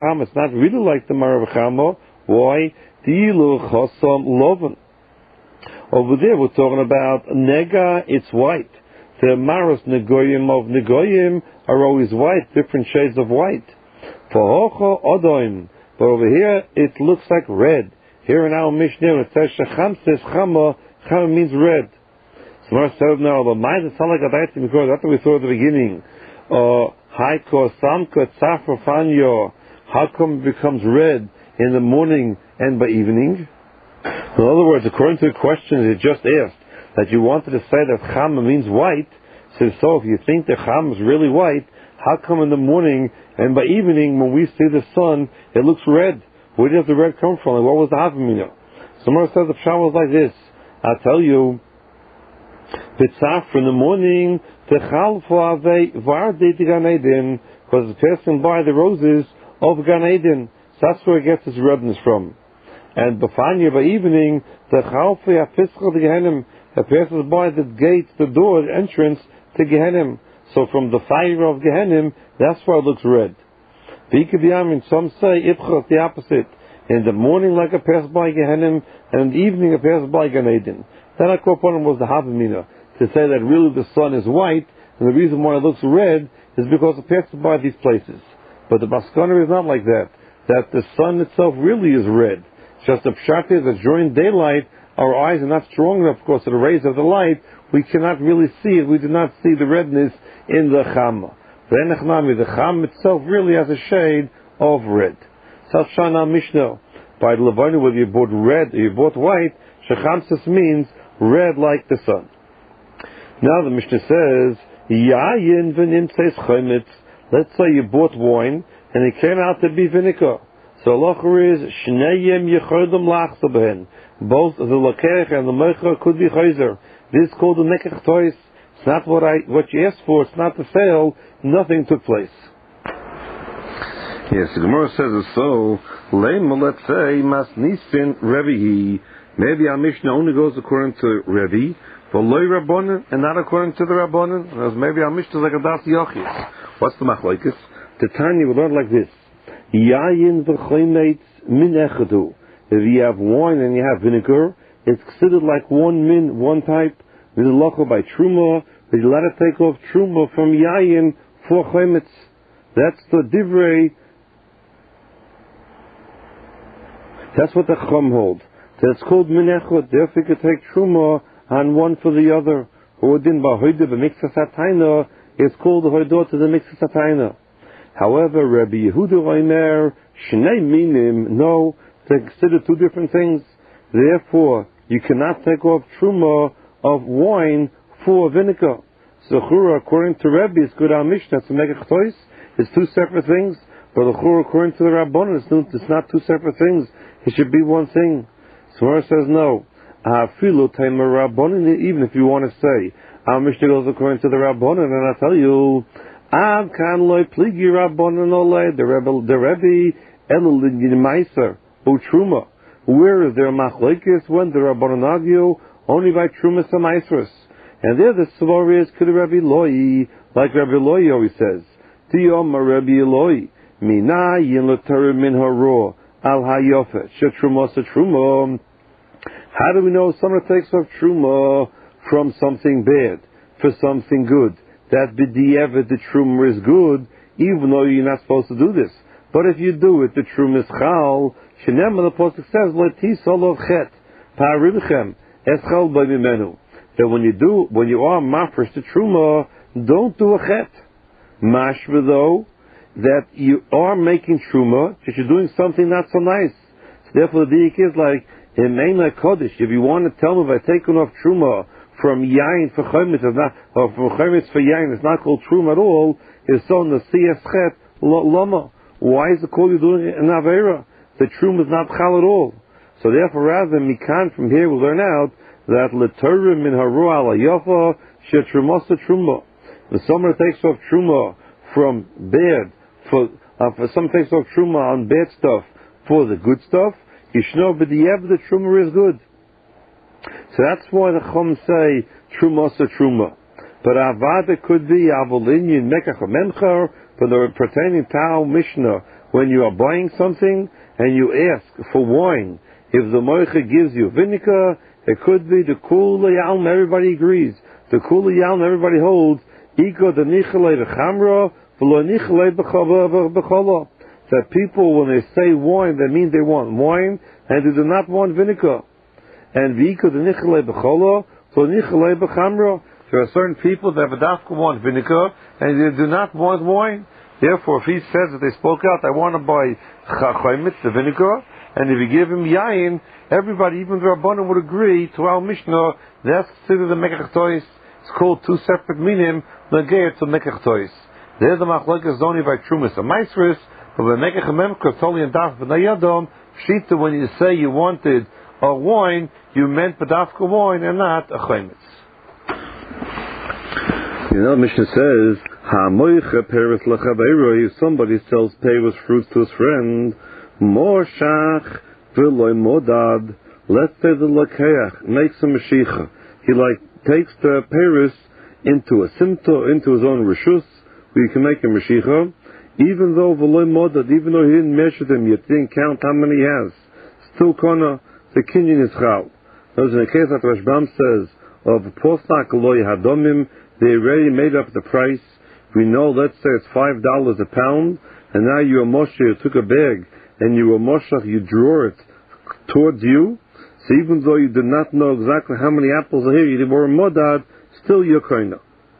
Chama. It's not really like the Marav Chama. Why? Dilu Chosam Loven. Over there we're talking about Nega, it's white. The Maros Negoyim of Negoyim are always white, different shades of white. For Hocho Odoim. But over here it looks like red. Here in our Mishnah it says Shecham says Chama. Chama means red. So Mar said now, but mine is like a bite because that's what we saw at the beginning. Haiko Samka Tzafrafanyo. How come it becomes red in the morning and by evening? In other words, according to the question that just asked, that you wanted to say that Chama means white, so if you think the Chama is really white, how come in the morning and by evening when we see the sun, it looks red? Where does the red come from? Like, what was the Havamina? Someone says the Pshat was like this. I'll tell you, B'tzafra in the morning, the Chalfa Avei Varde de Gan Eden, because it's passing by the roses of Gan Eden. So that's where it gets its redness from. And Bafanya by evening, the Chalfa Yafischel de Gehenim, it passes by the gate, the door, the entrance to Gehenim. So from the fire of Gehenim, that's why it looks red. V'ikadiyamin, some say Ipcha is the opposite. In the morning, like it passes by Gehenim, and in the evening, it passes by Gan Eden. Then I call upon him was the Havamina, to say that really the sun is white, and the reason why it looks red is because it passes by these places. But the Maskana is not like that. That the sun itself really is red. It's just the Pshat is that during daylight, our eyes are not strong enough because of the rays of the light. We cannot really see it. We do not see the redness in the Chama. The Chama itself really has a shade of red. Shana Mishnah. By the Levana, whether you bought red or you bought white, Shechamsis means red like the sun. Now the Mishnah says, Yayin v'nim says chometz. Let's say you bought wine and it came out to be vinegar. So halacha is Shneyem yechodem lachsa behen. Both the lakech and the mecha could be chayzer. This is called the nekech tois. It's not what you asked for. It's not the sale. Nothing took place. Yes, the Gemara says so. Lema, let's say masnisin revihi. Maybe our Mishnah only goes according to Revi, but loy Rabbanan, and not according to the Rabbanan. Maybe our Mishnah is like a Das Yochis. What's the machlokes? The Tanya we learn like this: Yayin v'chometz min echadu. If you have wine and you have vinegar, it's considered like one min, one type. With the locha by truma, but you let it take off truma from yayin for chometz. That's the divrei. That's what the chum hold. That's called minechot. Therefore, you could take truma on one for the other. Hodin b'hoida b'miksa satayna. It's called the hoidot to the miksa satayna. However, Rabbi Yehuda Omer shnei minim. No, they consider two different things. Therefore, you cannot take off truma of wine for vinegar. So, according to Rabbi, it's good our Mishnah to make a chtois. It's two separate things. But according to the Rabbanon, it's not two separate things. It should be one thing. Smara says no. Even if you want to say our Mishnah goes according to the Rabbanon, and I tell you, the Rebbe Elul Meiser Utruma. Where is there machlekes when the Rabbanon argue only by Trumas and Meisros? And there the Svar is Kid Rabbi Loi, like Rabbi Loi always says, Tiyom Rabbi Loi, Mina Yin L'Torah Min Haro Al Hayofet Shetrumos Truma. How do we know someone takes off Truma from something bad for something good? That b'di'evet the Truma is good, even though you're not supposed to do this. But if you do it, the Truma is Chal. Shenem, the Pasuk says, L'tisol of Chet Pa'aribchem Eschal B'mimenu. That when you are mafresh to Truma, don't do a Chet. Mashva though, that you are making Truma, that you're doing something not so nice. So therefore the Diik is like, in Meina Kodesh, if you want to tell me by taking off Truma from Yain for Chometz, or from Chometz for Yain, it's not called Truma at all, it's on the Siyas Chet Lama. Why is it called you doing it in Avera? The Truma is not Chal at all. So therefore, rather than Mikan, from here we learn out that L'Torah min Haru ala Yafa Shetrumasa Truma. If someone takes off Truma from bad, for someone takes off Truma on bad stuff for the good stuff, Yishno b'di'ev the Truma is good. So that's why the Chum say Trumasa Truma. But Avada could be Avolinian Mekach Memcher, but the pertaining to our Mishnah, when you are buying something and you ask for wine, if the moicha gives you vinegar, it could be the kula yalm, everybody agrees. The kula yalm, everybody holds, iko the nichalei b'chamra, v'lo nichalei b'chala. That people, when they say wine, they mean they want wine, and they do not want vinegar. And v'iko the nichalei b'chala, v'lo nichalei b'chamra. There are certain people that want vinegar, and they do not want wine. Therefore, if he says that they spoke out, I want to buy chaymitz, the vinegar, and if you give him yayin, everybody, even the Rabbanim, would agree to our Mishnah, that's considered the mekach tois. It's called two separate minim, negeh to mekach tois. There's the machlokes zoni by trumas and maisris, but the mekach memkar totally and daf b'nayadom, shita, when you say you wanted a wine, you meant b'dafka wine and not a chaymitz. Mishnah says, "Ha'moicha peres lachaveiro." If somebody sells peres fruits to his friend, moshach v'loy modad. Let's say the lakeach makes a meshicha. He takes the peres into a simto, into his own reshus, where you can make a meshicha, even though v'loy modad, even though he didn't measure them yet, didn't count how many he has. Still, kona the kinyan is chal. Those in the case that Rashbam says of posak loy hadomim. They already made up the price. We know, let's say it's $5 a pound, and now you took a bag, and you you draw it towards you. So even though you did not know exactly how many apples are here, you were modad, still you're koina.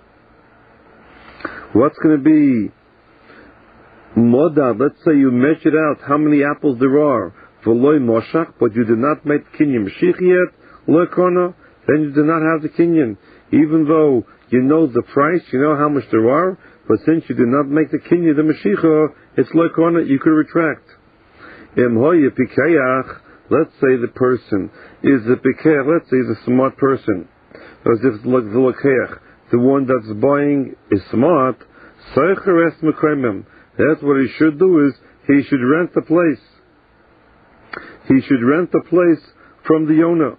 What's going to be modad? Let's say you measured out how many apples there are, v'loy moshach, but you did not make kinyan mashich yet, lo koina, then you do not have the kinyan. Even though you know the price, you know how much there are, but since you did not make the kinyan, the mashicha, it's like on it, you could retract. Let's say the person is a pikech, let's say he's a smart person. As if the one that's buying is smart, that's what he should do, is he should rent the place. He should rent the place from the owner.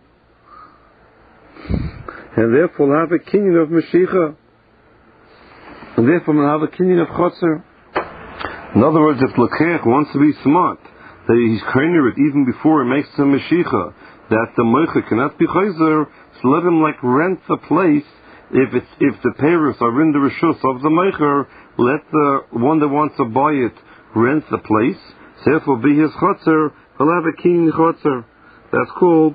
And therefore we'll have a kinyan of Mashiach. And therefore we'll have a kinyan of Chotzer. In other words, if Lekech wants to be smart, that he's kinder it even before he makes the Mashiach, that the Moicha cannot be Chayzer, so let him rent the place. If the payers are in the Rishus of the Moicher, let the one that wants to buy it rent the place. So therefore be his Chotzer, he'll have a kinyan Chotzer. That's called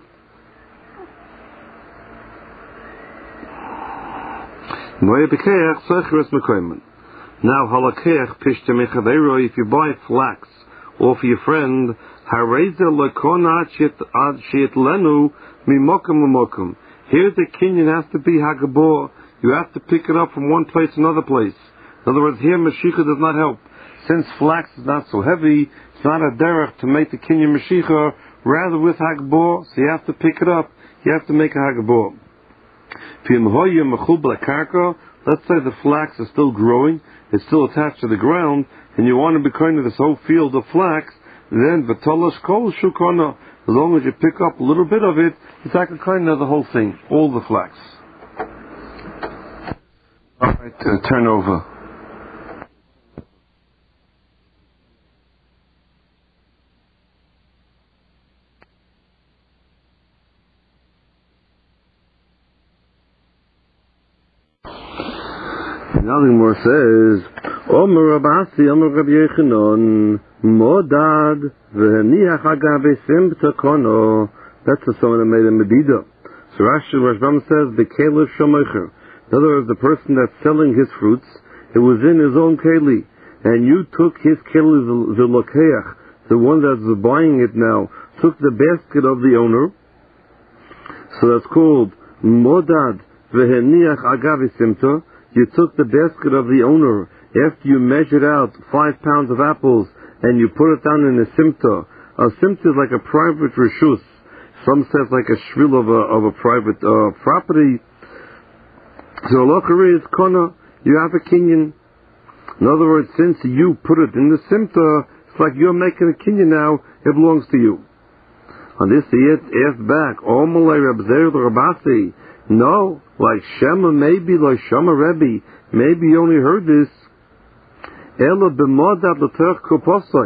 now halakech pishta mechaveiro. If you buy flax off your friend, hareza lekona ad lenu mimokum umokum. Here the kinyan has to be hagabor. You have to pick it up from one place to another place. In other words, here mashicha does not help. Since flax is not so heavy, it's not a derech to make the kinyan mashicha. Rather with hagabor, so you have to pick it up. You have to make a hagabor. Let's say the flax is still growing, it's still attached to the ground, and you want to be kind of this whole field of flax, then v'tolash kol shukona. As long as you pick up a little bit of it, it's like a kind of the whole thing, all the flax. All right, turn over. Nothing more says, Omer Rabasi, Omer Rabbi Yechanon, Modad, V'heniach agabe simta kono. That's the someone that made a medida. So Rashbam says, the Kelev Shomecher. In other words, the person that's selling his fruits, it was in his own Keli, and you took his Keli, the Lokeach, the one that's buying it now, took the basket of the owner. So that's called Modad, V'heniach agabe simta. You took the basket of the owner after you measured out 5 pounds of apples and you put it down in a simta. A simta is like a private reshus. Some says like a shvil of a private property. So lochari is kona. You have a kinyan. In other words, since you put it in the simta, it's like you're making a kinyan now. It belongs to you. On this he asked back, Omalei Rabzeir Rabasi. No, like Shema, maybe like Shema Rebbe, maybe you only heard this. Ela b'modad l'terch kuposai.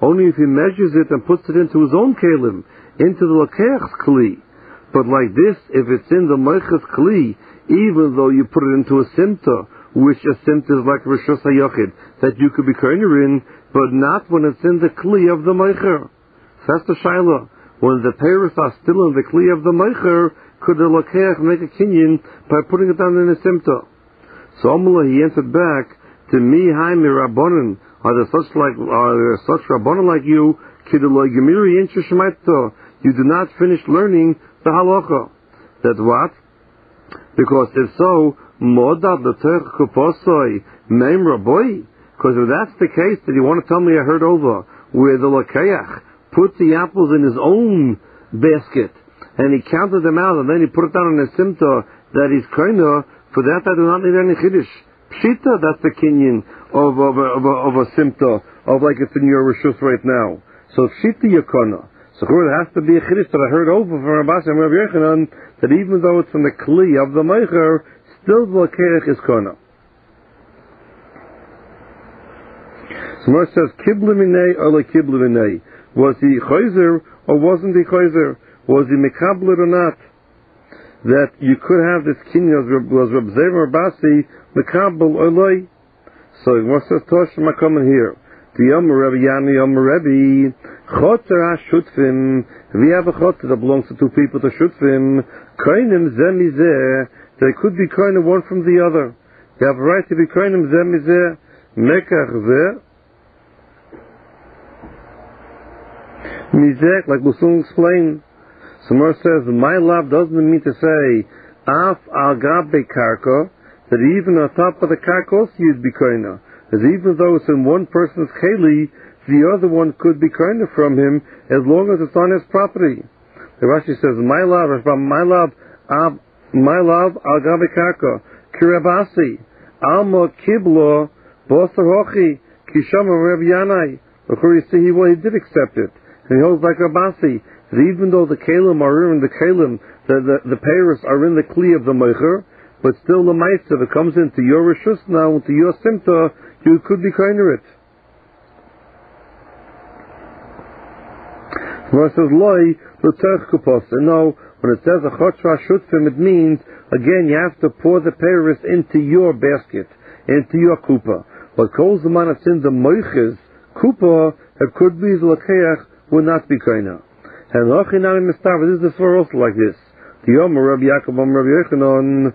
only if he measures it and puts it into his own kelim, into the Lakeach's kli. But like this, if it's in the Moich's kli, even though you put it into a simta, which a simta is like Rishus HaYochid, that you could be koiner in, but not when it's in the kli of the Moicher. That's the Shaila. When the peiros are still in the kli of the Moicher, could the Lakeach make a kinyan by putting it down in a simta? So Amula, he answered back, to me, Haimi Rabbanan, are there such Rabbanan like you, Kiduloi Gemiri Inch Shemaito, you do not finish learning the halacha. That what? Because if so, Modad L'Tech Kuposoi Meim Raboi, because if that's the case, that you want to tell me I heard over, where the Lakeach put the apples in his own basket, and he counted them out, and then he put it down in a simta that he's koiner, for that I do not need any chiddush. Pshita, that's the kinyan of a simta, of like it's in your rishus right now. So pshita yakona. So there has to be a chiddush that I heard over from Rabbi and Rabbi Yochanan, that even though it's from the kli of the meicher, still the lakeach is kona. So Moshe says, kibla minei or like kibla minei. Was he chayzer or wasn't he chayzer? Was he mekabler or not? That you could have this kinyan was Reb Zever Basi mekabel or loy. So Moshe says, Tosh coming here. The Yom Rebbe Yani Yom Rebbe Chotzer HaShutfim. We have a chotzer that belongs to two people to Shutfim. Koinim Zemizeh. They could be koinim one from the other. They have a right to be koinim Zemizeh. Mekach Zeh. Mizeh, like we'll soon explain. Samar says, my love doesn't mean to say, Af al gabe karka, that even on top of the karka also you'd be koina. As even though it's in one person's cheli, the other one could be koina from him, as long as it's on his property. The Rashi says, my love al gabe karka, kirabasi, alma kiblo, bosar hochi, kishama Reb Yanai. Before you see, he did accept it. And he holds like Rabasi, that even though the kalim are in the kalim, the peiros are in the kli of the meicher, but still the meister that comes into your rishus now, into your simta, you could be koiner it. When it says loy, l'tech kupos, and no, when it says a chotra shutfim, it means, again, you have to pour the peiros into your basket, into your kupa. What calls the man that's in the meicher's kupa, it could be the lakeach, would not be koina. And Lachinami Mistav, this is the story also like this. The Yom Rabbi Yaakov Rabbi Yochanan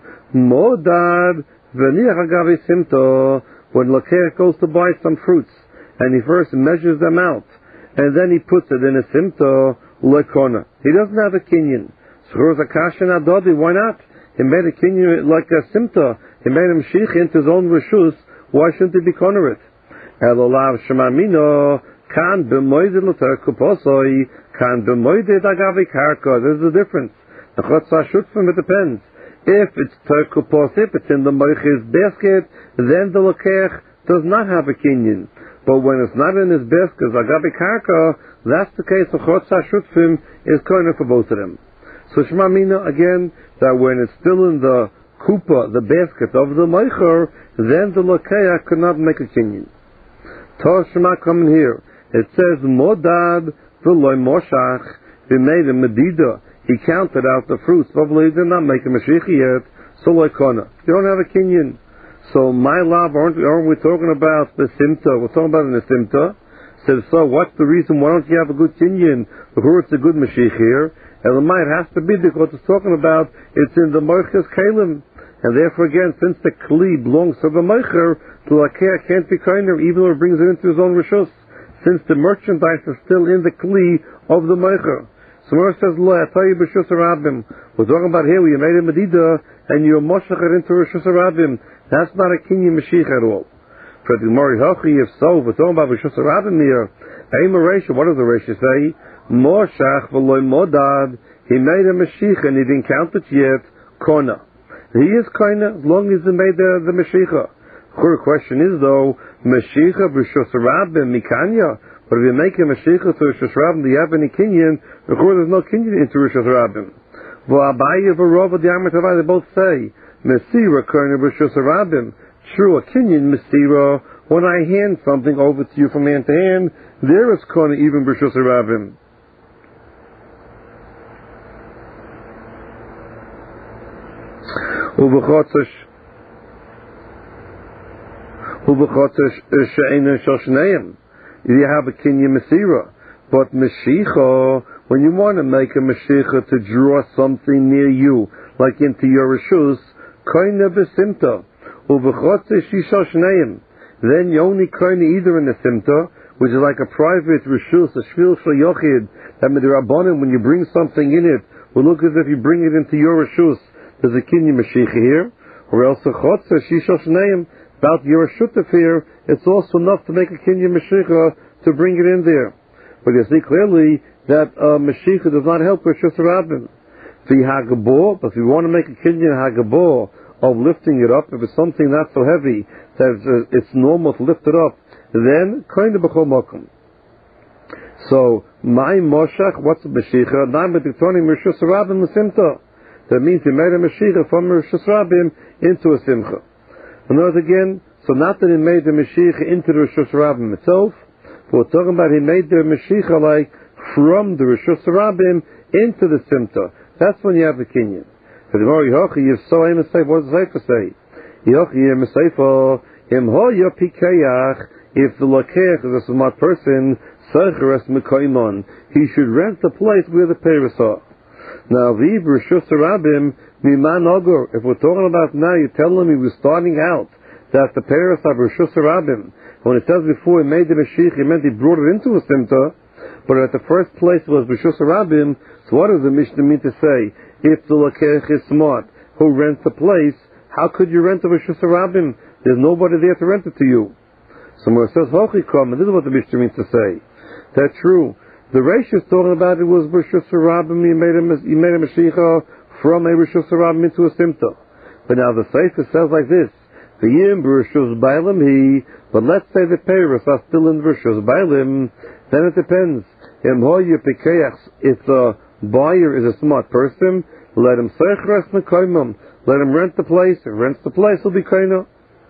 Modad V'niach Agavi Simto, when Lakeach goes to buy some fruits, and he first measures them out, and then he puts it in a Simto Lekona. He doesn't have a kinyan. So Zakashan Adodi, why not? He made a kinyan like a Simto. He made him shich into his own rishus. Why shouldn't he be koner it? Elolav Shemamino Kan b'moided l'terkuposoi, kan b'moided agavi karka. There's a difference. The chotza shutfim, it depends. If it's terkupos, if it's in the moich's basket, then the lakeach does not have a kinyan. But when it's not in his basket, agavi karka, that's the case. The chotza shutfim is koiner for both of them. So Shema Mina, again, that when it's still in the kupa, the basket of the moicher, then the lakeach could not make a kinyan. Tosh Shema coming here. It says, Modad v'loy moshach, he made a medida. He counted out the fruits. Probably he did not make a mashiach yet. So like kona. You don't have a kinyan. So my love, aren't we talking about the simta? We're talking about in the simta. Says, so what's the reason? Why don't you have a good kinyan? Who it's a good mashiach here? And the might has to be because it's talking about it's in the moicher's kalim. And therefore again, since the kli belongs to the moicher, the lakeach can't be koiner even though it brings it into his own rishus, since the merchandise is still in the kli of the meicher. So Moshe says, Lo, I tell you b'shus harabim. We're talking about here where you made a medida and you're moshachet into rishus harabim. That's not a kinyan mashiach at all. For the Gemara Hachi, if so, we're talking about b'shus harabim here. Aim a ratio. What does the ratio say? Moshach v'loy modad. He made a mashiach and he didn't count it yet. Kona. He is kona as long as he made the mashiach. The question is though, Mashiach b'shus harabim mikanya. But if you make a Mashiach to rishus harabim, do you have any kinyan? There's no kinyan into rishus harabim. V'abaye v'rova diametavai, they both say Mesira koiner b'shus harabim. True, a kinyan mesira When I hand something over to you from hand to hand, there is Kona even B'Reshus Rabim. You have a kinyan mesira, but meshicha, when you want to make a meshicha to draw something near you, like into your reshus, koina besimta, uvechotzesh yishal shneim. Then you only koina either in the simta, which is like a private reshus, a shvil shel yochid, that midrabanan, when you bring something in it, will look as if you bring it into your reshus. There's a kinyan meshicha here, or else a chotzesh yishal shneim. About your shutaf here, it's also enough to make a kinyan meshicha to bring it in there. But you see clearly that meshicha does not help with Reshus Rabim. The hagabor, but if you want to make a kinyan hagabor of lifting it up, if it's something not so heavy that it's normal to lift it up, then kind of b'chol makom. So my moshach, what's a meshicha? Not with turning Reshus Rabim l'simta. That means he made a meshicha from Reshus Rabim into a simcha. In other words, again, so not that he made the Mashiach into the Reshus Rabim itself, but we're talking about he made the Mashiach like from the Reshus Rabim into the Simta. That's when you have the Kinyan. What does the Sefer say? If the Lakeach is a smart person, he should rent the place where the Paris are. Now, the Reshus Rabim, if we're talking about now, you're telling me we're starting out that the Paris of Reshus Rabim, when it says before he made the Mashiach, he meant he brought it into a Simta, but at the first place was Reshus Rabim. So what does the Mishnah mean to say? If the Lakech is smart, who rents the place, how could you rent the Reshus Rabim? There's nobody there to rent it to you. So when it says Hochikom, and this is what the Mishnah means to say. That's true. The Reish is talking about it was Reshus Rabim, he made a Mashiach from a Reshus Rabim into a Simta. But now the Sefer says like this, the Yim Reshus Bailim he, but let's say the Paris are still in Reshus Bailim, then it depends. If the buyer is a smart person, let him let him rent the place. If he rents the place, he'll be kaina.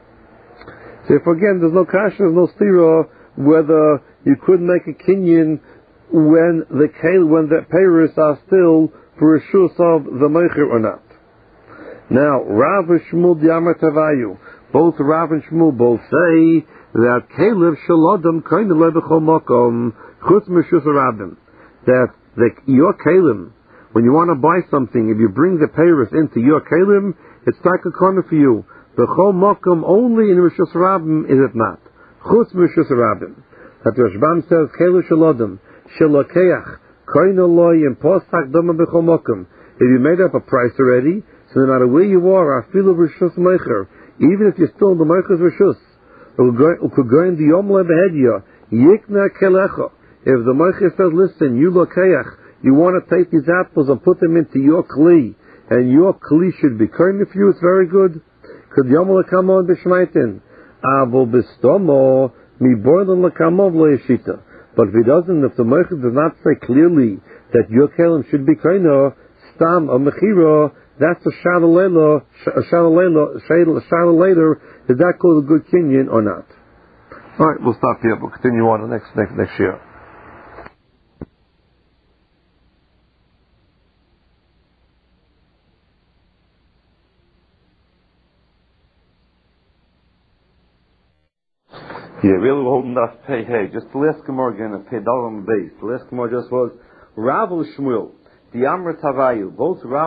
So if again there's no kasha, there's no stira, whether you could make a kinyan when the Paris are still for Reshus of the Meicher or not. Now, Rav and Shmuel D'Amar Tavayu, both Rav and Shmuel both say that Caleb Shalodam kind of lebechol makom chutz Reshus Rabim. That your Caleb, when you want to buy something, if you bring the Paris into your Caleb, it's like a corner for you. The chol makom only in Reshus Rabim is it not? Chutz Reshus Rabim. That the Rashbam says Caleb Shalodam Shalokeach Koina loy and postak dama b'chol makom. If you made up a price already, so no matter where you are, afilu Reshus Meicher, even if you're still in the Meicher's Reshus, could go in the Yom Lebehedya, Yikna Kelecha. If the Meicher says, listen, you Lokeach, you want to take these apples and put them into your Kli, and your Kli should be kind of you, it's very good. Could Yom Lekamon b'shmaitin, Avo b'stomo, mi boilen lekamov le'eshita. But if he doesn't, if the Meicher does not say clearly that your Kelim should be kind of, Stam, a Mechira, that's a shadow later. Is that called a good kinyan or not? All right, we'll stop here. We'll continue on the next year. Yeah, really, we're holding that pay. Hey, just the last Gemara again, a pay dollar on the base. The last Gemara just was Rav and Shmuel, the Amr Tavayu, both Rav.